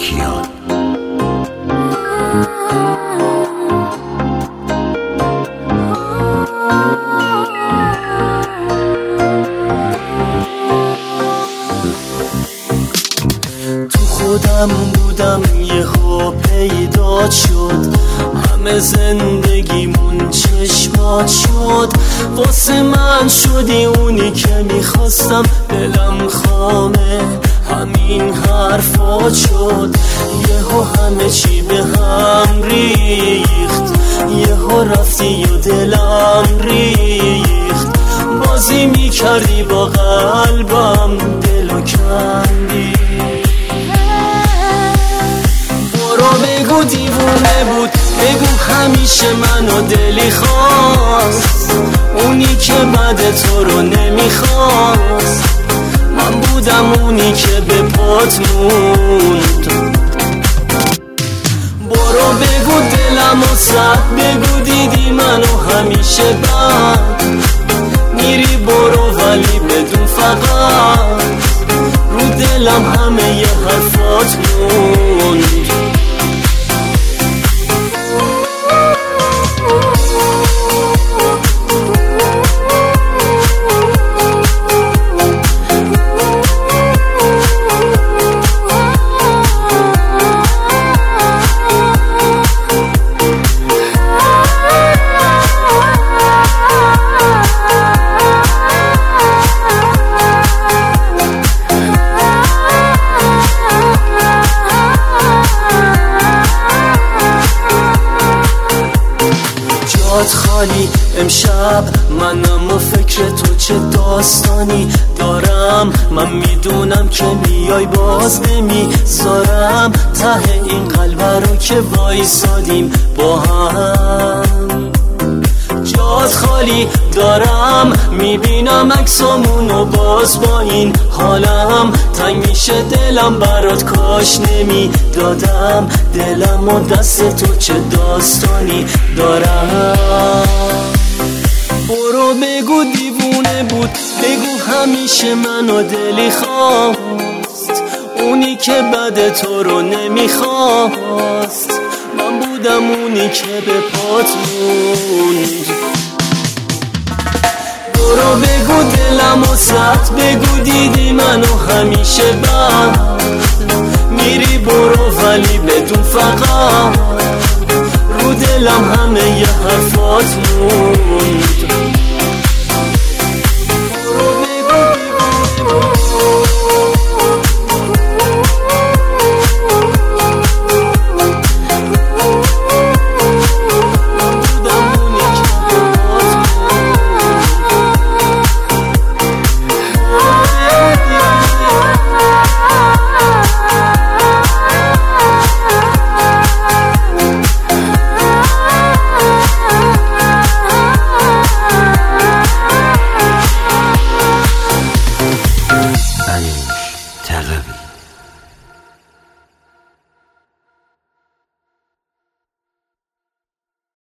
کیان. تو خودم بودم یهو پیدا شد، همه زندگیمون چشمات شد. واسه من شدی اونی که میخواستم، دلم خامه همین حرفات شد. یهو همه چی به هم ریخت، یهو رفتی و دلم ریخت. بازی میکردی با قلبم، دلو کندی. برو بگو دیوونه بود، بگو همیشه منو دلی خواست، اونی که بعد تو رو نمیخواست. من بودم اونی که به پات موند. برو بگو دلم و زد، بگو دیدی منو همیشه بد. میری برو ولی بدون فقط، رو دلم همه ی حرفات موند. جات خالی امشب، منم و فکر تو چه داستانی دارم. من میدونم که میای باز نمیذارم، ته این قلب رو که وایسادیم با هم. جات خالی دارم، میبینم عکسامونو باز با این حالم. تنگ میشه دلم برات، کاش نمیدادم دلم و دست تو چه داستانی دارم. برو بگو دیوونه بود، بگو همیشه منو دلی خواست، اونی که بعد تو رو نمیخواست. من بودم اونی که به پات موند. برو بگو دلم و زد، بگو دیدی منو همیشه بد. میری برو ولی بدون فقط، رو دلم همه ی حرفات موند.